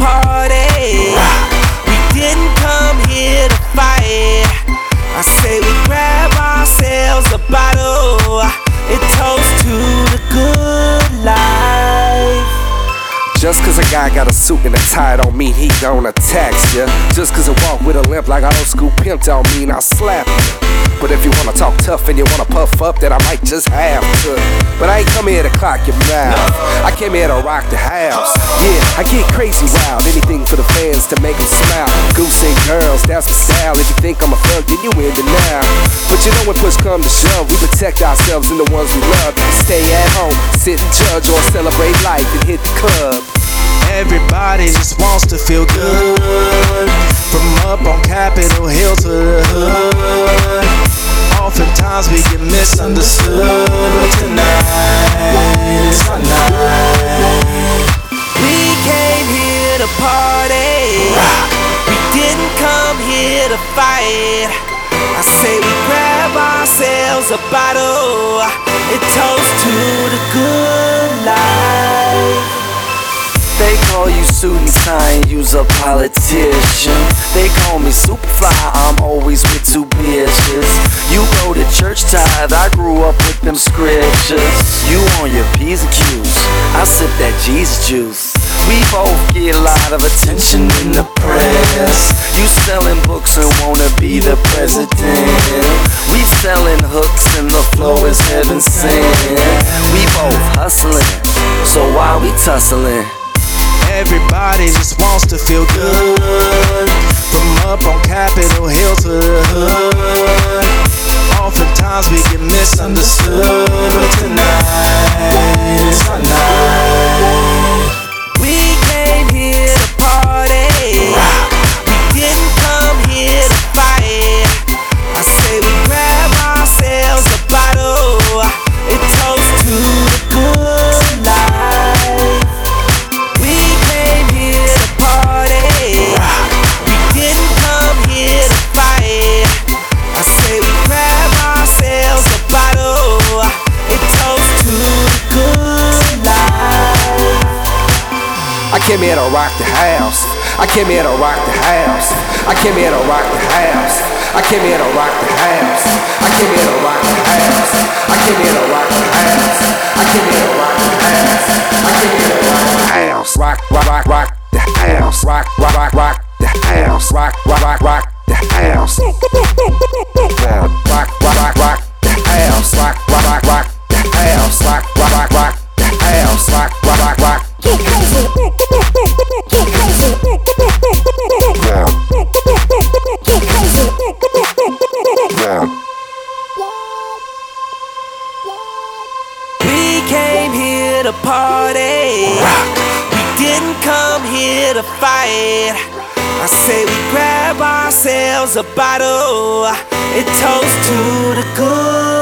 party. We didn't come here to fight. I say we grab ourselves a bottle and toast to the good life. Just cause a guy got a suit and a tie don't mean he gonna tax ya. Just cause I walk with a limp like an old school pimp don't mean I'll slap ya. But if you wanna talk tough and you wanna puff up, then I might just have to. But I ain't come here to clock your mouth. I came here to rock the house. Yeah, I get crazy wild, anything for the fans to make them smile. Goose and girls, that's my style. If you think I'm a thug, then you in denial. But you know when push come to shove, we protect ourselves and the ones we love. You can stay at home, sit and judge, or celebrate life and hit the club. Everybody just wants to feel good. From up on Capitol Hill to the hood. Oftentimes we get misunderstood, but tonight is our night. We came here to party. We didn't come here to fight. I say we grab ourselves a bottle and toast to the good life. They call you suit and tie and you's a politician. They call me Superfly, I'm always with two bitches. You go to church tithe, I grew up with them scriptures. You on your P's and Q's, I sip that Jesus juice. We both get a lot of attention in the press. You selling books and wanna be the president. We selling hooks and the flow is heaven sent. We both hustling, so why we tussling? Everybody just wants to feel good. From up on Capitol Hill to the hood. Oftentimes we get misunderstood, but tonight is our night. We came here to party. We didn't come here to fight. I say we grab ourselves a bottle and toast to the good life. We came here to party. We didn't come here to fight. I say we grab ourselves a bottle and toast to the good life. I came here to rock the house. I came here to rock the house. I came here to rock the house. I came here to rock the house. I came here to rock the house. I came here to rock the house. I came here to rock the house. I came here to rock the house. Rock, rock, rock, rock the house. Rock, rock, rock, rock the house. Rock, rock, rock, rock the house. Rock, rock, rock, rock the house. Rock, rock, rock, rock the house. Rock, rock, rock, rock the house. Rock, rock, rock, rock. Get crazy. Get crazy. Yeah. Get crazy. Yeah. We came here to party. We didn't come here to fight. I say we grab ourselves a bottle and toast to the good